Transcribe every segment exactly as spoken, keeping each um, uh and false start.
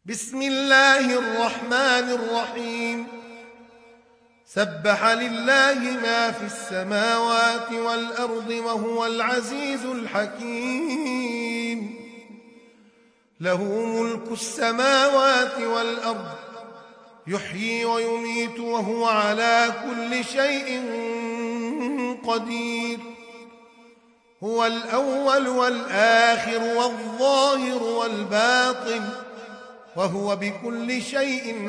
بسم الله الرحمن الرحيم. سبح لله ما في السماوات والأرض وهو العزيز الحكيم. له ملك السماوات والأرض يحيي ويميت وهو على كل شيء قدير. هو الأول والآخر والظاهر والباطن وهو بكل شيء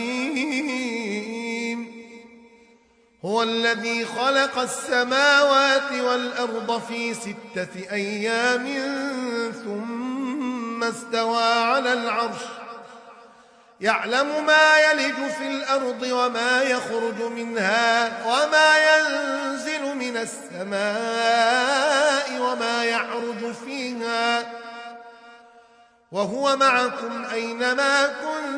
عليم. هو الذي خلق السماوات والأرض في ستة أيام ثم استوى على العرش يعلم ما يلج في الأرض وما يخرج منها وما ينزل من السماء وما يعرج فيها وهو معكم أينما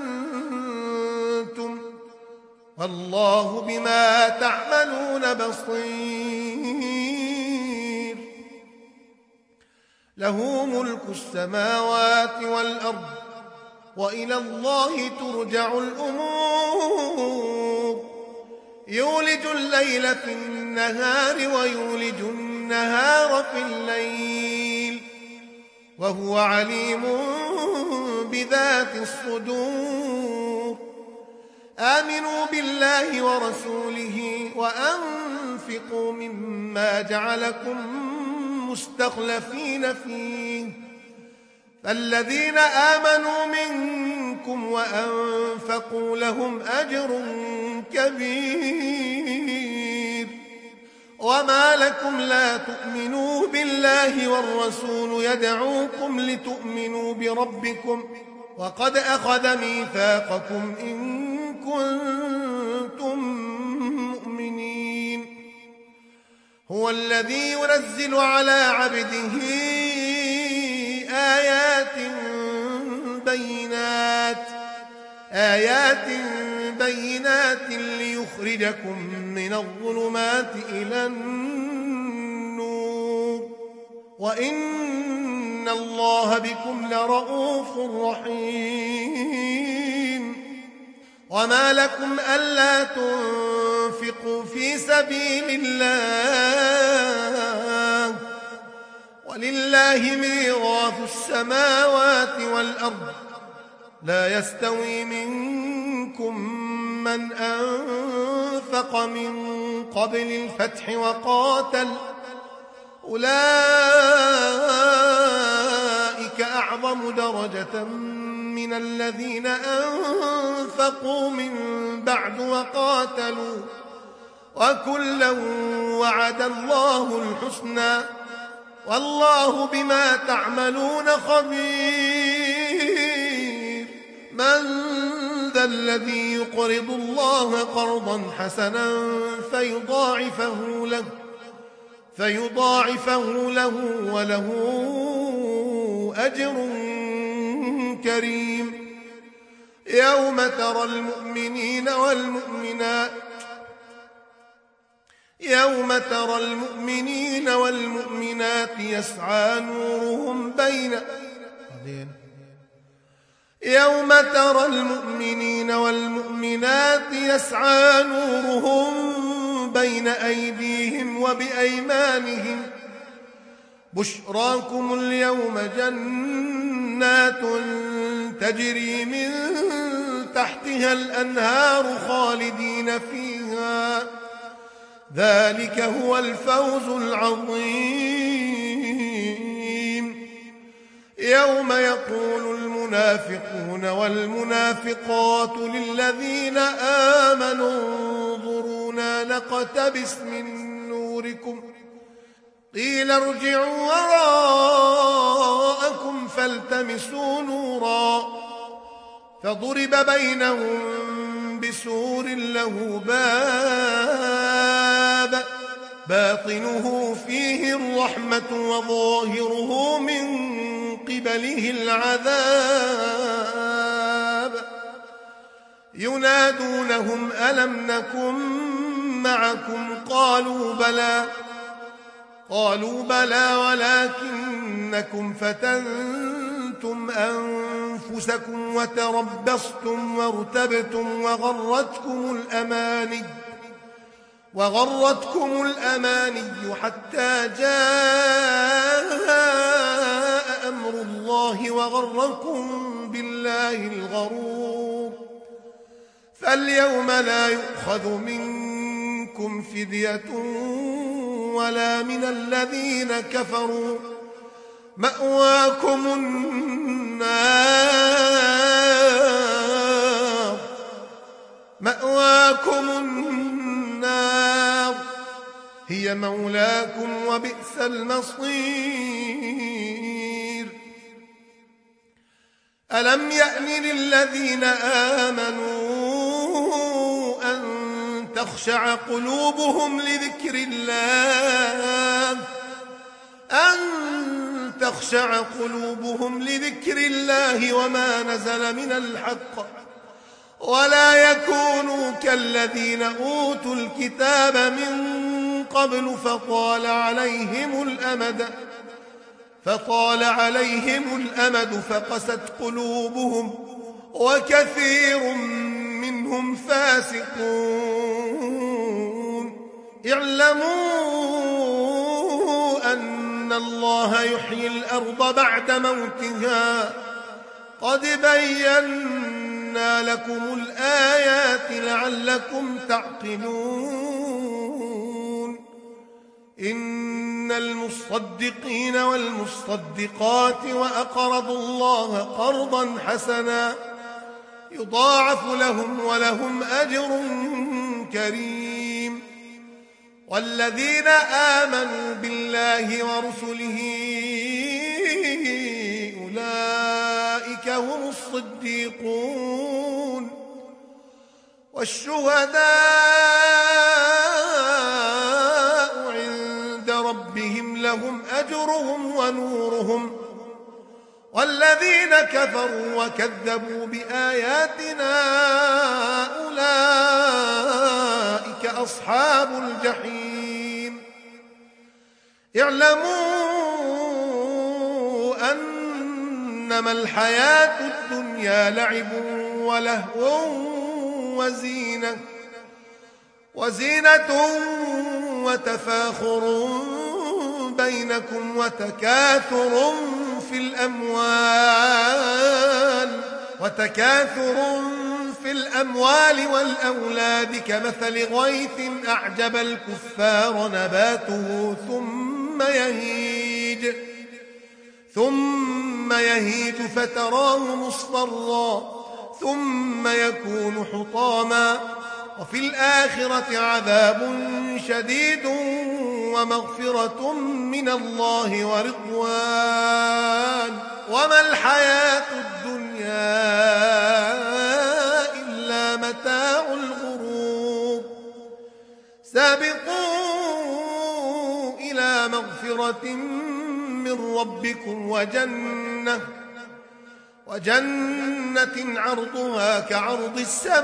كنتم والله بما تعملون بصير. له ملك السماوات والأرض وإلى الله ترجع الأمور. يولج الليل في النهار ويولج النهار في الليل وهو عليم بذات الصدور. آمنوا بالله ورسوله وأنفقوا مما جعلكم مستخلفين فيه فالذين آمنوا منكم وأنفقوا لهم أجر كبير. وما لكم لا تؤمنوا بالله والرسول يدعوكم لتؤمنوا بربكم وقد أخذ ميثاقكم إن كنتم مؤمنين. هو الذي ينزل على عبده آيات بينات آيات بينات ليخرجكم من الظلمات إلى النور وإن الله بكم لرؤوف رحيم. وما لكم ألا تنفقوا في سبيل الله ولله ميراث السماوات والأرض. لا يستوي منكم من أنفق من قبل الفتح وقاتل أولئك أعظم درجة من الذين أنفقوا من بعد وقاتلوا وكلا وعد الله الحسنى والله بما تعملون خبير. من ذا الذي يقرض الله قرضا حسنا فيضاعفه له فيضاعفه له وله أجر كريم. يوم ترى المؤمنين والمؤمنات يوم ترى المؤمنين والمؤمنات يسعى نورهم بين يوم ترى المؤمنين والمؤمنات يسعى نورهم بين أيديهم وبأيمانهم بشراكم اليوم جنات تجري من تحتها الأنهار خالدين فيها ذلك هو الفوز العظيم. يوم يقول المنافقون والمنافقات للذين آمنوا انظرونا نقتبس من نوركم قيل ارجعوا وراءكم فالتمسوا نورا فضرب بينهم بسور له باب باطنه فيه الرحمة وظاهره من قبله العذاب. ينادونهم ألم نكن معكم قالوا بلى قالوا بلى ولكنكم فتنتم أنفسكم أنفسكم وتربصتم وارتبتم وغرتكم الأماني وغرتكم الأماني حتى جاء أمر الله وغركم بالله الغرور. فاليوم لا يؤخذ منكم فدية ولا من الذين كفروا، مأواكم النار مأواكم النار هي مولاكم وبئس المصير. ألم يأن للذين آمنوا أن تخشع قلوبهم لذكر الله أن تخشع قلوبهم لذكر الله وما نزل من الحق ولا يكونوا كالذين أوتوا الكتاب من قبل فطال عليهم الأمد فطال عليهم الأمد فقست قلوبهم وكثير منهم فاسقون. اعلموا أن الله يحيي الأرض بعد موتها قد بينا لكم الآيات لعلكم تعقلون. إن المصدقين والمصدقات وأقرضوا الله قرضا حسنا يضاعف لهم ولهم أجر كريم. والذين آمنوا بالله ورسله أولئك هم الصديقون والشهداء عند ربهم لهم أجرهم ونورهم. والذين كفروا وكذبوا بآياتنا أولئك أصحاب الجحيم. اعلموا أنما الحياة الدنيا لعب ولهو وزينة وزينة وتفاخر بينكم وتكاثر في الأموال وتكاثر في الأموال والأولاد كمثل غيث أعجب الكفار نباته ثم يهيج ثم يهيج فتراه مصفرا ثم يكون حطاما وفي الآخرة عذاب شديد ومغفرة من الله ورضوان وما الحياة الدنيا إلا متاع الغرور. سابقوا إلى مغفرة من ربكم وجنة وجنة عرضها كعرض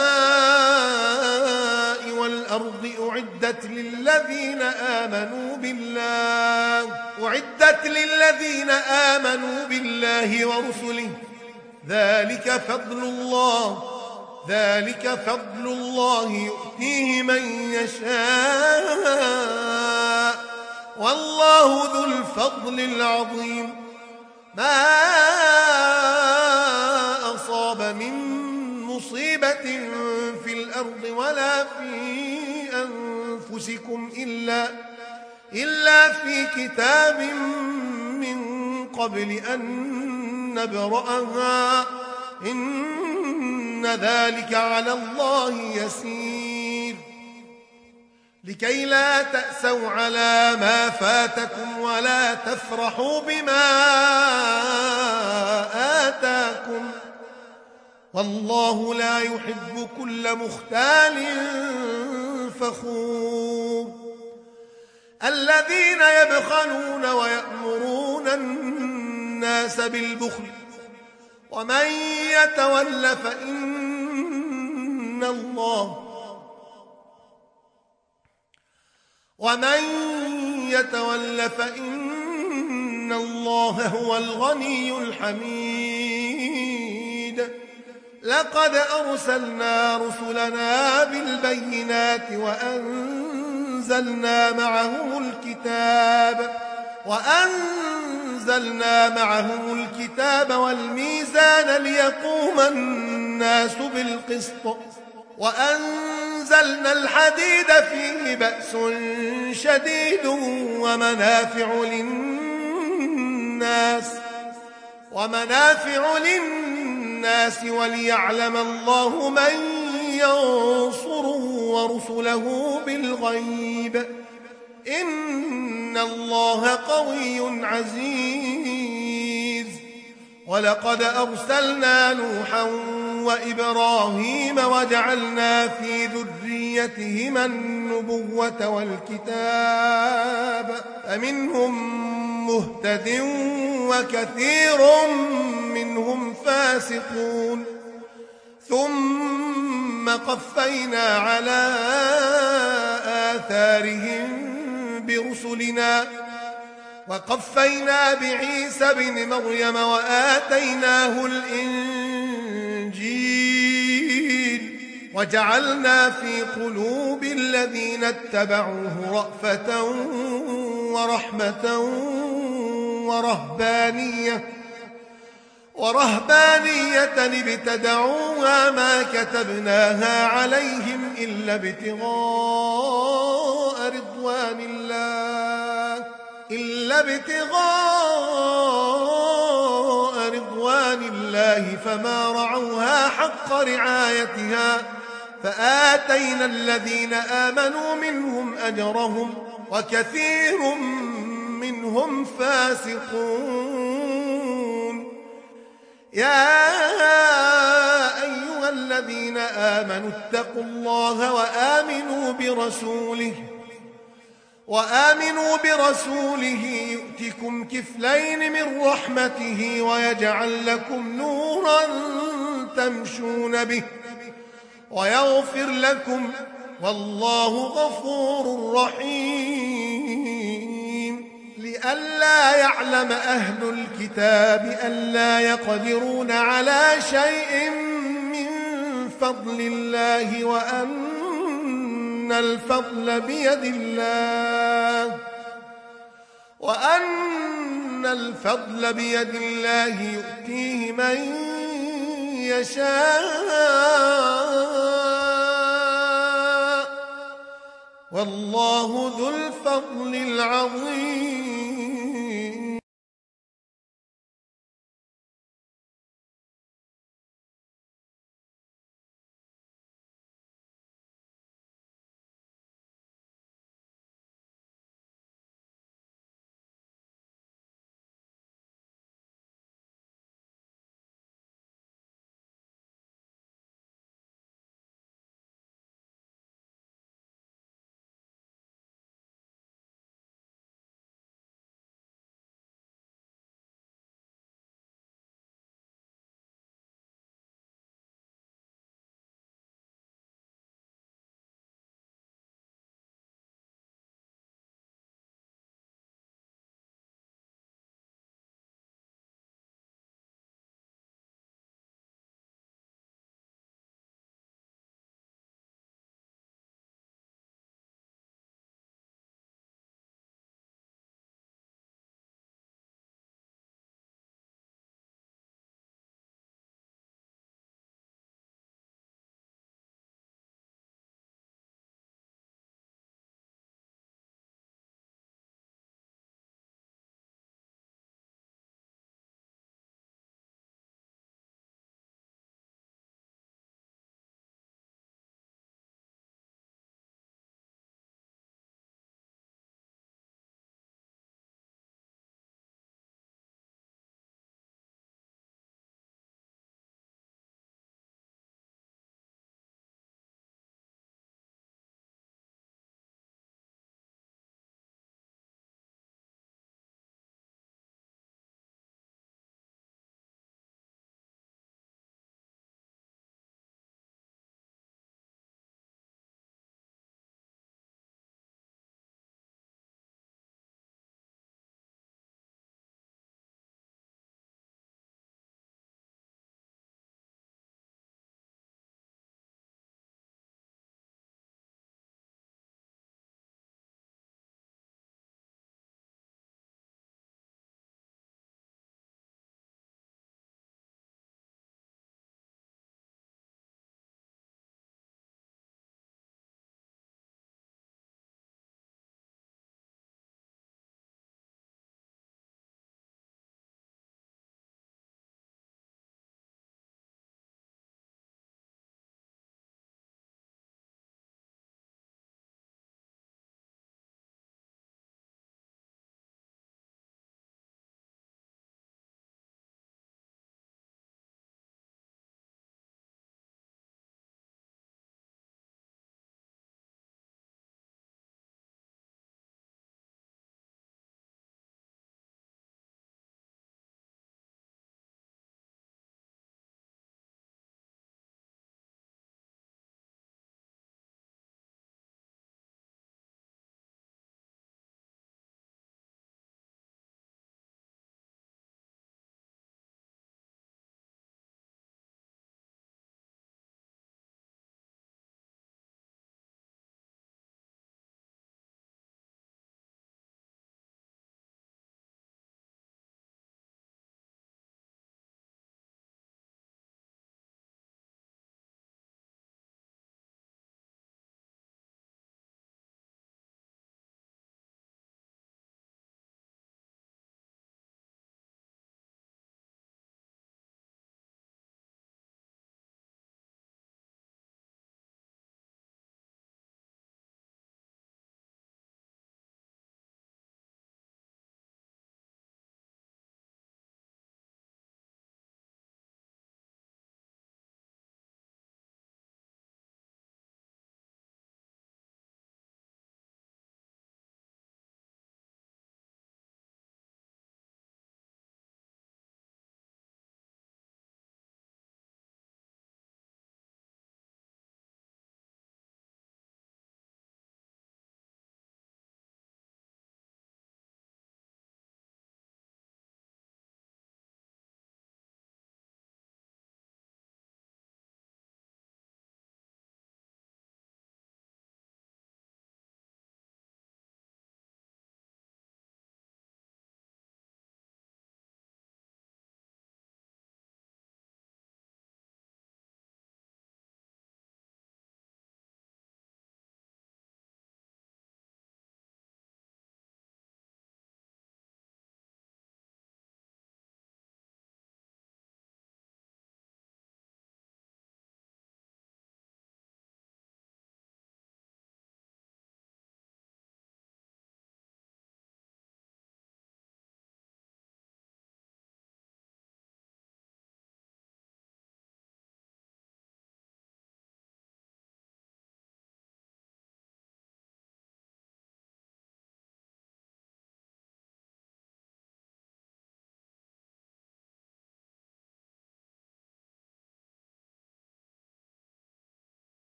السماء والأرض أعدت للذين آمنوا بالله أعدت للذين آمنوا بالله ورسله ذلك فضل الله ذلك فضل الله يؤتيه من يشاء والله ذو الفضل العظيم. ما أصاب من مصيبة في الأرض ولا في أنفسكم إلا, إلا في كتاب من قبل أن نبرأها إن ذلك على الله يسير. لكي لا تأسوا على ما فاتكم ولا تفرحوا بما آتاكم والله لا يحب كل مختال فخور. الذين يبخلون ويأمرون الناس بالبخل ومن يتول فإن الله ومن يتول فإن الله هو الغني الحميد. لقد أرسلنا رسلنا بالبينات وأنزلنا معهم الكتاب وأنزلنا معهم الكتاب والميزان ليقوم الناس بالقسط وأنزلنا الحديد فيه بأس شديد ومنافع للناس ومنافع للناس وليعلم الله من ينصره ورسله بالغيب إن الله قوي عزيز. ولقد أرسلنا نوحا وإبراهيم وجعلنا في ذريتهما النبوة والكتاب فمنهم مهتد وكثير منهم فاسقون ثم قفينا على آثارهم برسلنا وقفينا بعيسى بن مريم وآتيناه الإنجيل وجعلنا في قلوب الذين اتبعوه رأفة ورحمة ورهبانية ورهبانية ابتدعوها ما كتبناها عليهم إلا ابتغاء رضوان الله إلا ابتغاء رضوان الله فما رعوها حق رعايتها فآتينا الذين آمنوا منهم أجرهم وكثير منهم فاسقون. يا أيها الذين آمنوا اتقوا الله وآمنوا برسوله وآمنوا برسوله يؤتكم كفلين من رحمته ويجعل لكم نورا تمشون به ويغفر لكم والله غفور رحيم. لئلا يعلم أهل الكتاب ألا يقدرون على شيء من فضل الله وأن الفضل بيد الله وأن الفضل بيد الله يؤتيه من يشاء والله ذو الفضل العظيم.